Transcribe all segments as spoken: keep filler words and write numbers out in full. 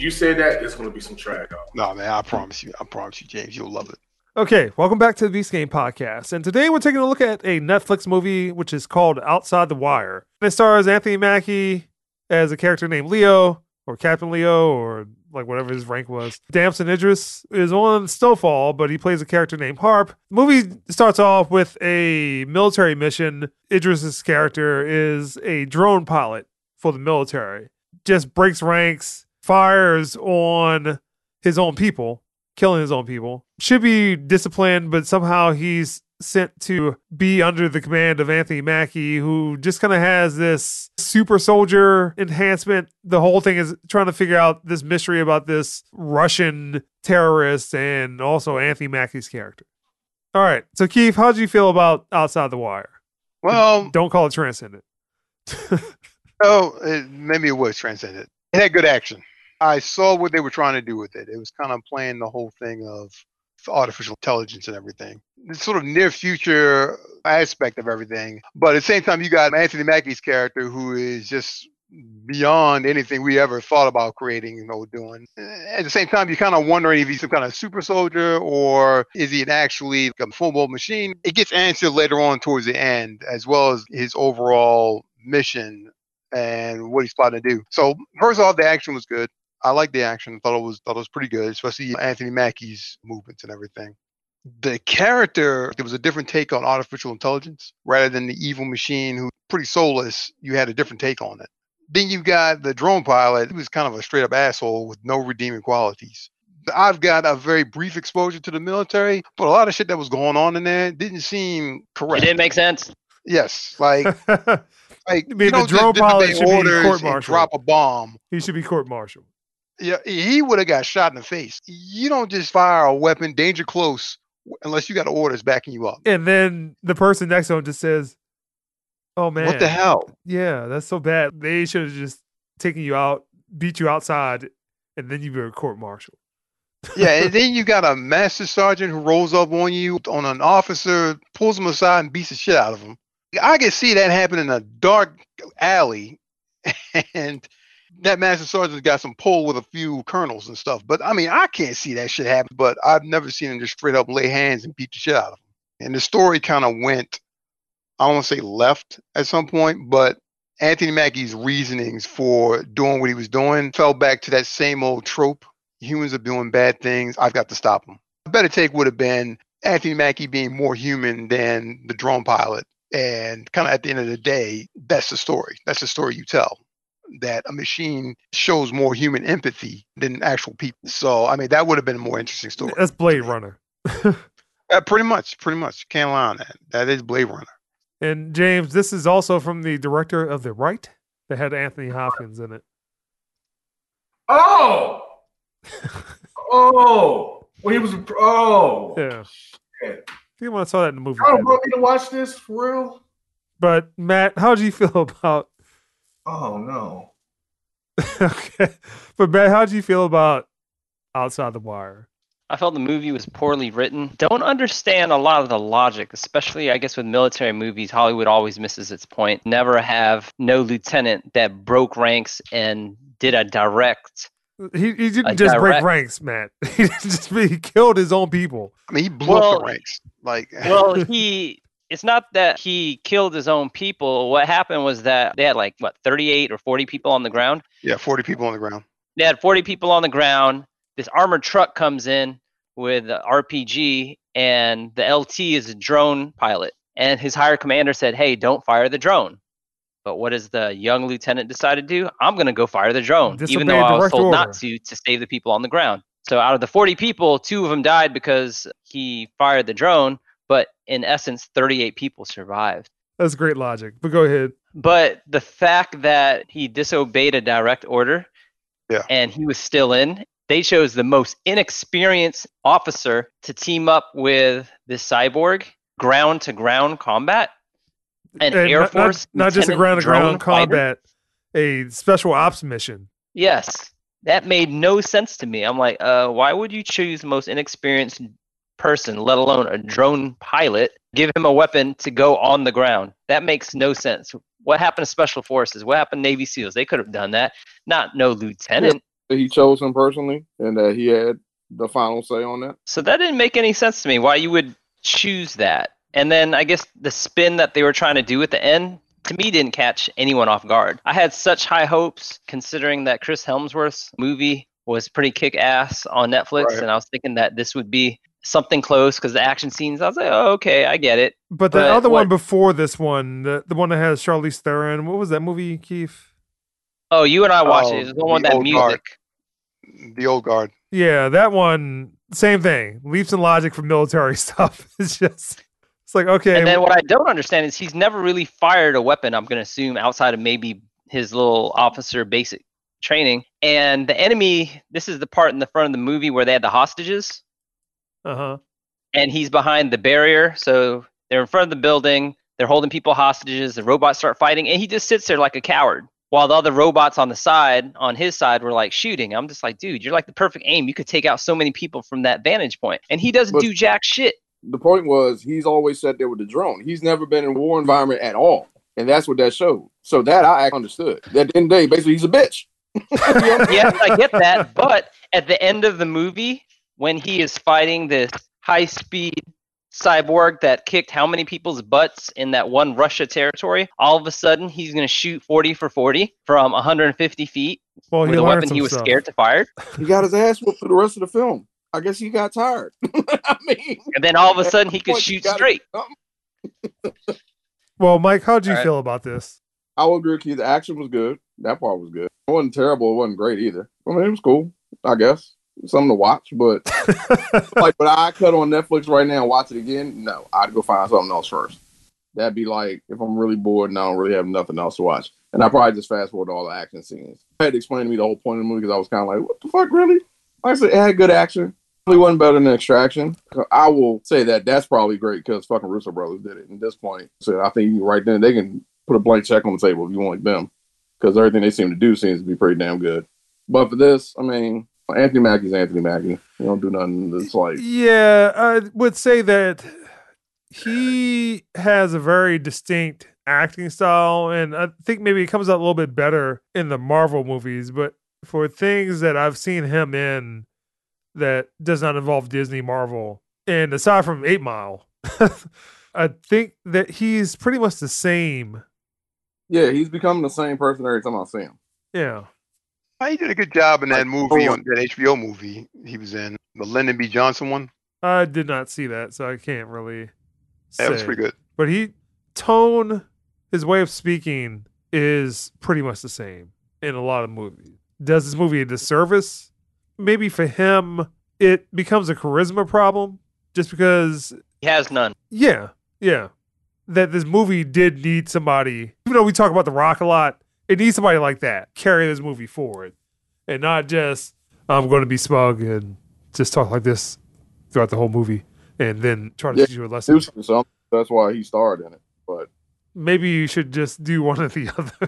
You said that, it's going to be some trash. No, man, I promise you. I promise you, James, you'll love it. Okay, welcome back to the Beast Game Podcast. And today we're taking a look at a Netflix movie which is called Outside the Wire. It stars Anthony Mackie as a character named Leo, or Captain Leo, or like whatever his rank was. Damson Idris is on Snowfall, but he plays a character named Harp. The movie starts off with a military mission. Idris's character is a drone pilot for the military. Just breaks ranks, fires on his own people, killing his own people. Should be disciplined, but somehow he's sent to be under the command of Anthony Mackie, who just kind of has this super soldier enhancement. The whole thing is trying to figure out this mystery about this Russian terrorist and also Anthony Mackie's character. All right. So, Keith, how did you feel about Outside the Wire? Well, don't call it Transcendent. Oh, it, maybe it was Transcendent. It had good action. I saw what they were trying to do with it. It was kind of playing the whole thing of artificial intelligence and everything. The sort of near future aspect of everything. But at the same time, you got Anthony Mackie's character, who is just beyond anything we ever thought about creating, you know, doing. At the same time, you're kind of wondering if he's some kind of super soldier or is he an actually like a full-blown machine? It gets answered later on towards the end, as well as his overall mission and what he's planning to do. So first off, the action was good. I liked the action. Thought it was thought it was pretty good, especially Anthony Mackie's movements and everything. The character, there was a different take on artificial intelligence rather than the evil machine who's pretty soulless. You had a different take on it. Then you got the drone pilot, who was kind of a straight up asshole with no redeeming qualities. I've got a very brief exposure to the military, but a lot of shit that was going on in there didn't seem correct. It didn't make sense. Yes, like, like I mean, you the don't drone just pilot disobey should be orders court and martial. drop a bomb. He should be court martial. Yeah, he would have got shot in the face. You don't just fire a weapon, danger close, unless you got orders backing you up. And then the person next to him just says, "Oh man, What the hell?" Yeah, that's so bad. They should have just taken you out, beat you outside, and then you were court martial." Yeah, and then you got a master sergeant who rolls up on you on an officer, pulls him aside and beats the shit out of him. I can see that happen in a dark alley, and that master sergeant's got some pull with a few colonels and stuff. But I mean, I can't see that shit happen. But I've never seen him just straight up lay hands and beat the shit out of him. And the story kind of went, I don't want to say left at some point, but Anthony Mackie's reasonings for doing what he was doing fell back to that same old trope. Humans are doing bad things. I've got to stop them. A better take would have been Anthony Mackie being more human than the drone pilot. And kind of at the end of the day, that's the story. That's the story you tell. That a machine shows more human empathy than actual people. So, I mean, that would have been a more interesting story. That's Blade Runner. uh, pretty much, pretty much. Can't lie on that. That is Blade Runner. And James, this is also from the director of The Right that had Anthony Hopkins in it. Oh! oh! Well, he was, oh! Yeah. Shit. I think when I saw that in the movie. I don't want me to watch this, for real? But, Matt, how do you feel about... Oh, no. Okay. But, Matt, how do you feel about Outside the Wire? I felt the movie was poorly written. Don't understand a lot of the logic, especially, I guess, with military movies. Hollywood always misses its point. Never have no lieutenant that broke ranks and did a direct... He, he didn't just direct... break ranks, Matt. He just he killed his own people. I mean, he blew well, up the ranks. Like, well, he... It's not that he killed his own people. What happened was that they had like, what, thirty-eight or forty people on the ground? Yeah, forty people on the ground. They had forty people on the ground. This armored truck comes in with the R P G, and the L T is a drone pilot. And his higher commander said, hey, don't fire the drone. But what does the young lieutenant decide to do? I'm going to go fire the drone, Disobey even though I was told order. not to, to save the people on the ground. So out of the forty people, two of them died because he fired the drone. But in essence, thirty-eight people survived. That's great logic, but go ahead. But the fact that he disobeyed a direct order yeah. and he was still in, they chose the most inexperienced officer to team up with this cyborg, ground-to-ground combat, an and Air not, Force Not, not just a ground-to-ground combat, a special ops mission. Yes. That made no sense to me. I'm like, uh, why would you choose the most inexperienced person, let alone a drone pilot, give him a weapon to go on the ground? That makes no sense. What happened to Special Forces? What happened to Navy SEALs? They could have done that. Not no lieutenant. that he chose him personally and that he had the final say on that. So that didn't make any sense to me. Why you would choose that? And then I guess the spin that they were trying to do at the end, to me, didn't catch anyone off guard. I had such high hopes considering that Chris Hemsworth's movie was pretty kick-ass on Netflix, Right. and I was thinking that this would be something close because the action scenes, I was like, oh, okay, I get it. But the But other what- one before this one, the, the one that has Charlize Theron, what was that movie, Keith? Oh, you and I watched Oh, it. It was the one the that old music. guard. The old guard. Yeah, that one, same thing. Leaps in logic for military stuff. It's just, it's like, okay. And then what I don't understand is he's never really fired a weapon, I'm going to assume, outside of maybe his little officer basic training. And the enemy, this is the part in the front of the movie where they had the hostages, uh-huh. and he's behind the barrier. So they're in front of the building. They're holding people hostages. The robots start fighting, and he just sits there like a coward. While the other robots on the side, on his side, were like shooting. I'm just like, dude, you're like the perfect aim. You could take out so many people from that vantage point. And he doesn't But- do jack shit. The point was he's always sat there with the drone. He's never been in a war environment at all. And that's what that showed. So that I understood. At the end of the day, basically he's a bitch. Yes, I get that. But at the end of the movie, when he is fighting this high-speed cyborg that kicked how many people's butts in that one Russia territory, all of a sudden he's going to shoot forty for forty from one hundred fifty feet Well, with he a learned weapon some he was stuff. scared to fire. He got his ass whooped for the rest of the film. I guess he got tired. I mean, And then all of a sudden he could Point, you shoot gotta straight. do something. Well, Mike, how'd you All right. feel about this? I will agree with you. The action was good. That part was good. It wasn't terrible. It wasn't great either. I mean, it was cool, I guess. Something to watch, but like, but I cut on Netflix right now and watch it again. No, I'd go find something else first. That'd be like if I'm really bored and I don't really have nothing else to watch, and I probably just fast forward to all the action scenes. I had to explain to me the whole point of the movie because I was kind of like, "What the fuck, really?" Like I said, it had good action. It wasn't better than Extraction. I will say that that's probably great because fucking Russo brothers did it. At this point, so I think right then they can put a blank check on the table if you want them because everything they seem to do seems to be pretty damn good. But for this, I mean, Anthony Mackie's Anthony Mackie. He don't do nothing that's like. Yeah, I would say that he has a very distinct acting style, and I think maybe it comes out a little bit better in the Marvel movies. But for things that I've seen him in that does not involve Disney, Marvel, and aside from Eight Mile, I think that he's pretty much the same. Yeah, he's becoming the same person every time I see him. Yeah. He did a good job in that Like, movie, oh. on that H B O movie he was in, the Lyndon B. Johnson one. I did not see that, so I can't really say. That was pretty good. But he tone, his way of speaking is pretty much the same in a lot of movies. Does this movie a disservice? Maybe for him, it becomes a charisma problem just because, He has none. yeah, yeah, that this movie did need somebody, even though we talk about The Rock a lot, it needs somebody like that carry this movie forward and not just, I'm going to be smug and just talk like this throughout the whole movie and then try to Yeah, teach you a lesson. Do something. That's why he starred in it. But Maybe you should just do one or the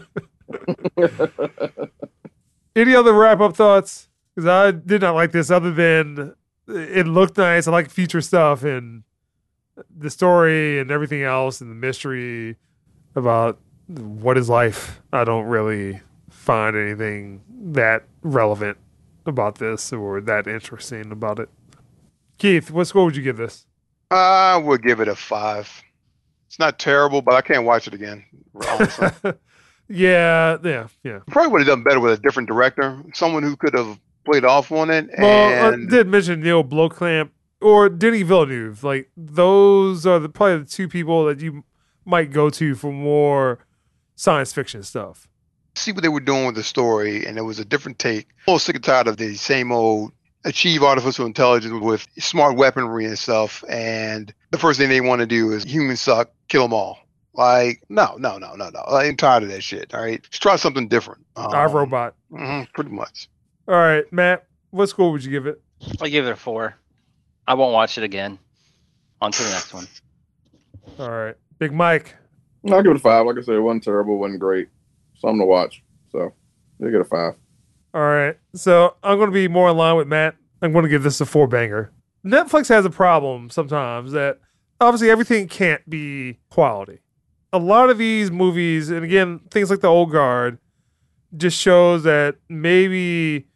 other. Any other wrap up thoughts? Because I did not like this other than it looked nice. I like future stuff and the story and everything else and the mystery about what is life. I don't really find anything that relevant about this or that interesting about it. Keith, what score would you give this? I would give it a five. It's not terrible, but I can't watch it again. Honestly. yeah, yeah, yeah. Probably would have done better with a different director, someone who could have played off on it. Well, And I did mention Neil Blomkamp or Denis Villeneuve. Like those are the, probably the two people that you might go to for more science fiction stuff. see what they were doing with the story, and it was a different take. I'm almost sick and tired of the same old achieve artificial intelligence with smart weaponry and stuff, and the first thing they want to do is humans suck, kill them all. Like, no, no, no, no, no. I'm tired of that shit, all right? Just try something different. Um, Our robot. mhm, pretty much. All right, Matt, what score would you give it? I'll give it a four. I won't watch it again. On to the next one. All right, Big Mike. I'll give it a five. Like I said, it wasn't terrible, wasn't great. Something to watch. So, they get a five. All right, so I'm going to be more in line with Matt. I'm going to give this a four banger. Netflix has a problem sometimes that obviously everything can't be quality. A lot of these movies, and again, things like The Old Guard, just shows that maybe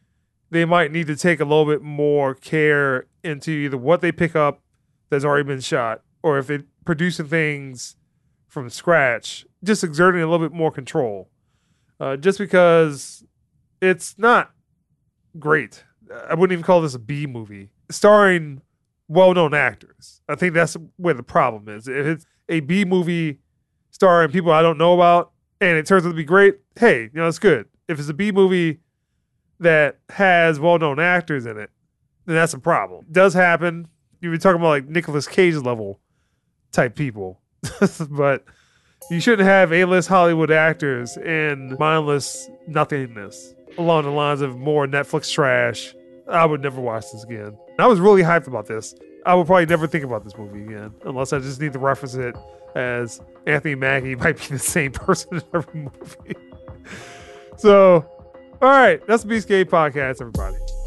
they might need to take a little bit more care into either what they pick up that's already been shot, or if they're producing things from scratch, just exerting a little bit more control. Uh, just because it's not great. I wouldn't even call this a B movie. Starring well-known actors. I think that's where the problem is. If it's a B movie starring people I don't know about and it turns out to be great, hey, you know, it's good. If it's a B movie that has well-known actors in it, then that's a problem. It does happen. You were talking about like Nicolas Cage level type people. But you shouldn't have A-list Hollywood actors in mindless nothingness along the lines of more Netflix trash. I would never watch this again. I was really hyped about this. I would probably never think about this movie again unless I just need to reference it as Anthony Mackie might be the same person in every movie. So, all right, that's the Beastgate Podcast, everybody.